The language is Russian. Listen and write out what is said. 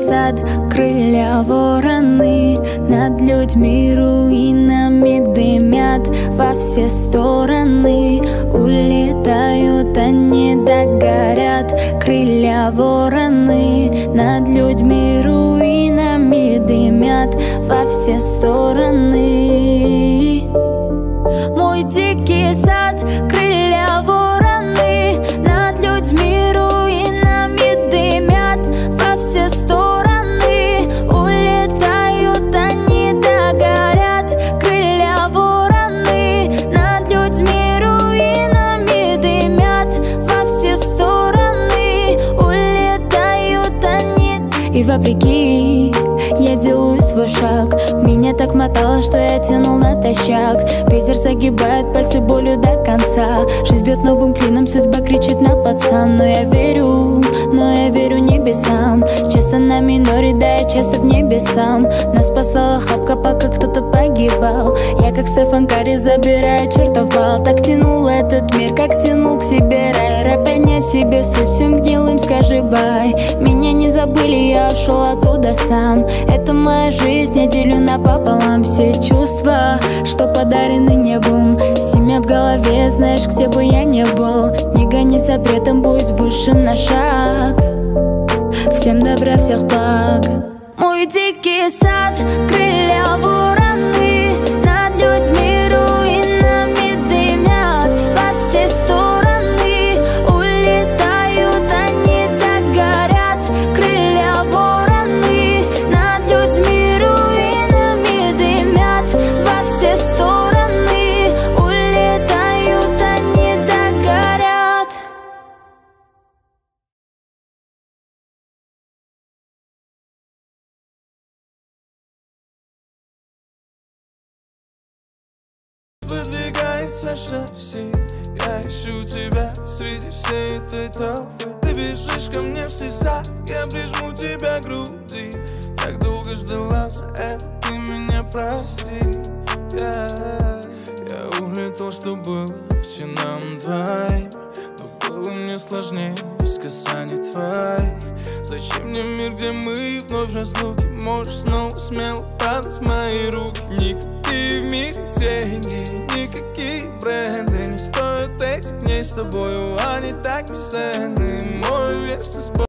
сад, крылья вороны, над людьми руинами дымят во все стороны. Улетают они, догорят, крылья вороны, над людьми руинами дымят во все стороны. Мой дикий сад, крылья вороны, над людьми руинами дымят во все стороны. Улетают они, догорят, крылья вороны, над людьми руинами дымят во все стороны. Улетают они. И вопреки я делаю свой шаг, меня так мотало, что я тянул натощак. Ветер загибает пальцы болью до конца, жизнь бьет новым клином, судьба кричит на пацан. Но я верю небесам, часто на миноре, да я часто в небе сам. Нас спасала хапка, пока кто-то погибал. Я как Стефан Карри забираю чертов бал. Так тянул этот мир, как тянул к себе рай. Ропянять в себе суть, всем гнилым скажи бай. Меня не забыли, я ушел оттуда сам. Это моя жизнь, я делю напополам. Все чувства, что подарены небом, семя в голове, знаешь, где бы я не был. Не гони запретом, будь выше на шаг. Всем добра, всех благ. Мой дикий сад, крылья вороны, над людьми руинами дымят во все стороны. Улетают они, догорят, крылья вороны, над людьми руинами дымят во все стороны. Улетают они, догорят. Выдвигается шасси, я ищу тебя среди всей этой толпы. Ты бежишь ко мне в слезах, я прижму тебя к груди. Так долго ждала, за это ты меня прости. Я улетел, что было легче нам двоим, но было мне сложнее без касаний твоих. Зачем мне мир, где мы вновь в разлуке? Можешь снова смело падать в мои руки. Никакие в мире деньги, никакие бренды не стоят этих дней с тобою, они так бесценны. Мой вес